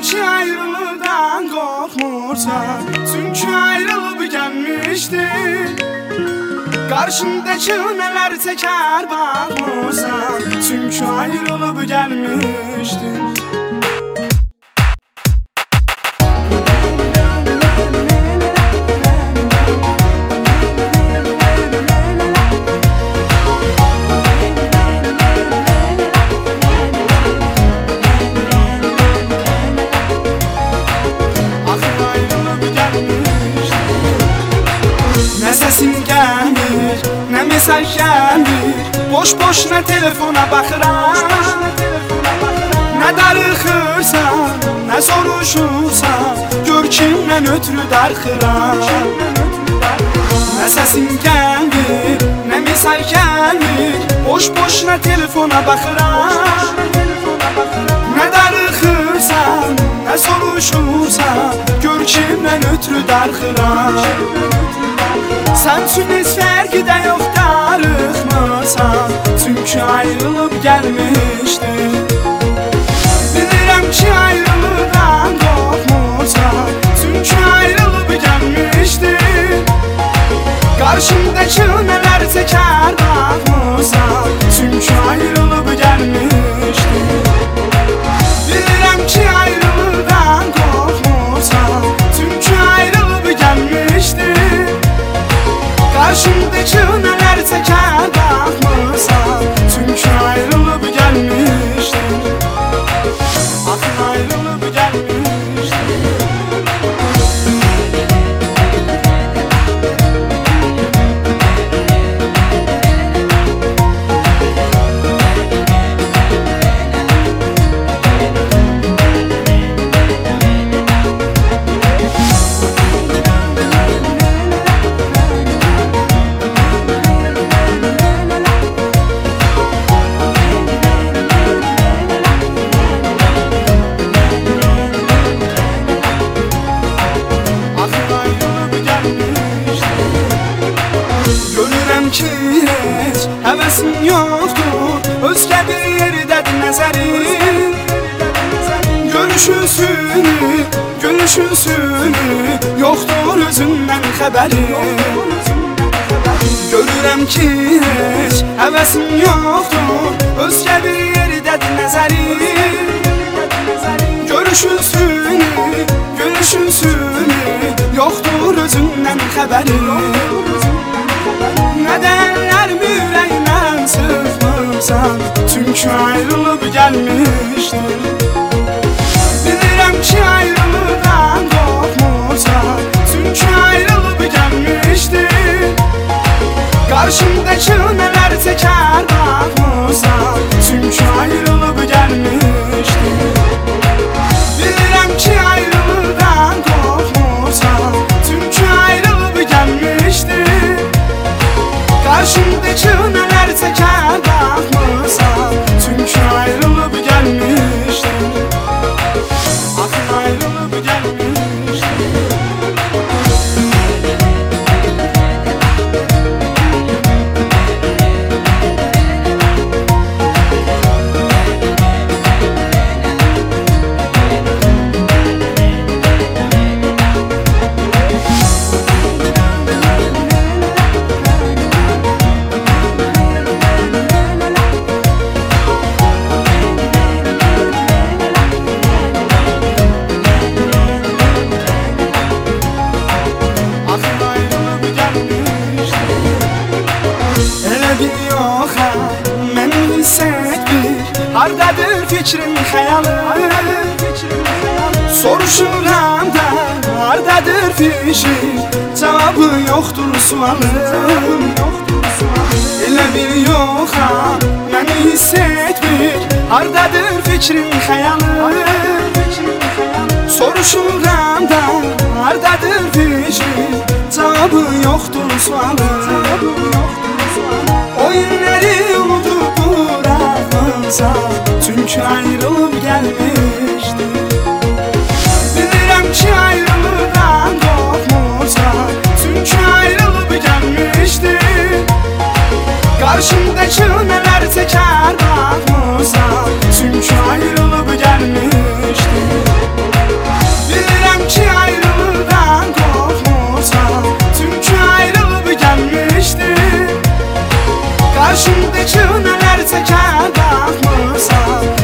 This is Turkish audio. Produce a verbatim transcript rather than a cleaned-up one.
ki ayrılıktan korkmursan, çünkü ayrılıp gelmiştin. Karşındaki neler teker bakmursan, çünkü ayrılıp gelmiştin. Ne sesin gelmir, ne mesaj gelmir, boş boşuna telefona bakıram. Ne darıxırsan, ne soruşursan, gör kimden ötürü darxıram. Ne sesin gelmir, ne mesaj gelmir, boş boşuna telefona bakıram. Ne darıxırsan, ne soruşursan, gör kimden ötürü darxıram. Sen üçün heç fərqi də yox darıxmasan, çünki ayrılıb gəlmişdin. Bilirəm ki ayrılıqdan qorxmursan, çünki ayrılıb gəlmişdin. Qarşımdakı nələr çəkər baxmırsan, çünki ayrılıb gəlmişdin. Bilirəm ki ayrılıqdan qorxmursan, çünki ayrılıb gəlmişdin. Karşımdaki neler çeker bakmırsan, çünkü ayrılıp gelmiştin. Aklın ayrılıp gelmiştin. Görürəm ki heç həvəsin yoxdur, özgə bir yerdədir nəzərin. Görüşüsünü, gülüşüsünü, yoxdur özündən xəbərin. Görürəm ki heç həvəsin yoxdur, özgə bir yerdədir nəzərin. Görüşüsünü, gülüşüsünü, yoxdur özündən xəbərin. Nedenler yüreğinden sızmırsan, çünkü ayrılıp gelmiştin. Bilirəm ki ayrılıqdan qorxmursan, çünkü ayrılıp gelmiştin. Karşımdaki neler çeker bakmırsan, çünkü ayrılıp gelmiştin. Bilirəm ki ayrılıqdan qorxmursan, çünkü ayrılıp gelmiştin. Karşımdaki neler çeker bakmırsan, çünkü ayrılıp gelmiştin. Aklın ayrılıp gelmiştin. Hardadır fikrin, xəyalın, soruşuram da hardadır fikrin, cavabı yoxdur sualın. Elə bir yox ha, məni hiss etmir, hardadır fikrin, xəyalın, soruşuram da hardadır fikrin, cavabı yoxdur sualın. O günləri unudub bırakmırsan, çünkü ayrılıp gelmiştin. Bilirəm ki ayrılıqdan qorxmursan, çünkü ayrılıp gelmiştin. Karşımdaki neler çeker bakmırsan, çünkü ayrılıp gelmiştin. Qaldı ki, nələr çəkər baxmırsan